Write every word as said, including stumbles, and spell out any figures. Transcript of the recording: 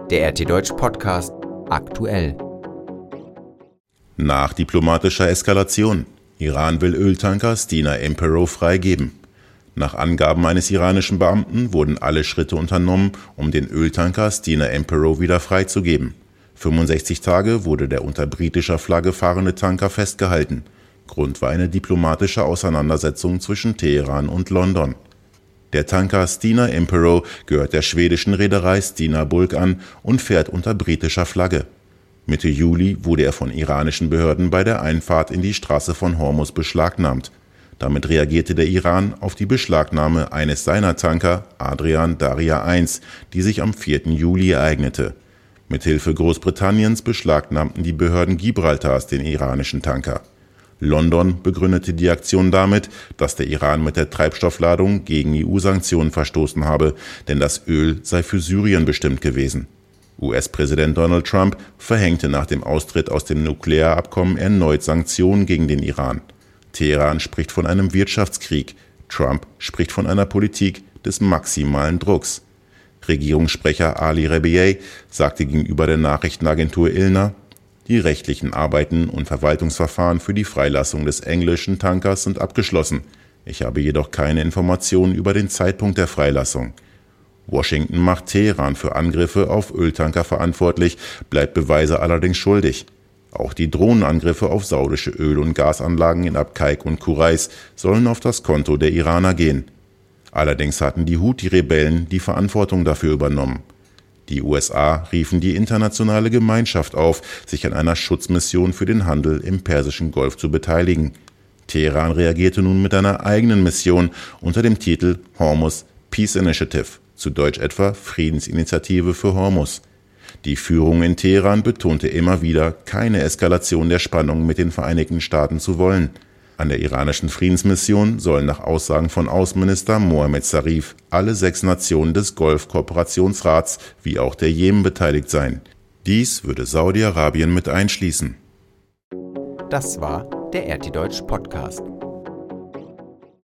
Der R T Deutsch Podcast aktuell. Nach diplomatischer Eskalation. Iran will Öltanker Stena Impero freigeben. Nach Angaben eines iranischen Beamten wurden alle Schritte unternommen, um den Öltanker Stena Impero wieder freizugeben. fünfundsechzig Tage wurde der unter britischer Flagge fahrende Tanker festgehalten. Grund war eine diplomatische Auseinandersetzung zwischen Teheran und London. Der Tanker Stena Impero gehört der schwedischen Reederei Stena Bulk an und fährt unter britischer Flagge. Mitte Juli wurde er von iranischen Behörden bei der Einfahrt in die Straße von Hormuz beschlagnahmt. Damit reagierte der Iran auf die Beschlagnahme eines seiner Tanker, Adrian Darya eins, die sich am vierten Juli ereignete. Mithilfe Großbritanniens beschlagnahmten die Behörden Gibraltars den iranischen Tanker. London begründete die Aktion damit, dass der Iran mit der Treibstoffladung gegen E U-Sanktionen verstoßen habe, denn das Öl sei für Syrien bestimmt gewesen. U S-Präsident Donald Trump verhängte nach dem Austritt aus dem Nuklearabkommen erneut Sanktionen gegen den Iran. Teheran spricht von einem Wirtschaftskrieg, Trump spricht von einer Politik des maximalen Drucks. Regierungssprecher Ali Rebiey sagte gegenüber der Nachrichtenagentur I L N A, die rechtlichen Arbeiten und Verwaltungsverfahren für die Freilassung des englischen Tankers sind abgeschlossen. Ich habe jedoch keine Informationen über den Zeitpunkt der Freilassung. Washington macht Teheran für Angriffe auf Öltanker verantwortlich, bleibt Beweise allerdings schuldig. Auch die Drohnenangriffe auf saudische Öl- und Gasanlagen in Abqaiq und Kurais sollen auf das Konto der Iraner gehen. Allerdings hatten die Houthi-Rebellen die Verantwortung dafür übernommen. Die U S A riefen die internationale Gemeinschaft auf, sich an einer Schutzmission für den Handel im Persischen Golf zu beteiligen. Teheran reagierte nun mit einer eigenen Mission unter dem Titel Hormuz Peace Initiative, zu Deutsch etwa Friedensinitiative für Hormuz. Die Führung in Teheran betonte immer wieder, keine Eskalation der Spannungen mit den Vereinigten Staaten zu wollen. An der iranischen Friedensmission sollen nach Aussagen von Außenminister Mohammad Zarif alle sechs Nationen des Golf-Kooperationsrats wie auch der Jemen beteiligt sein. Dies würde Saudi-Arabien mit einschließen. Das war der R T Deutsch Podcast.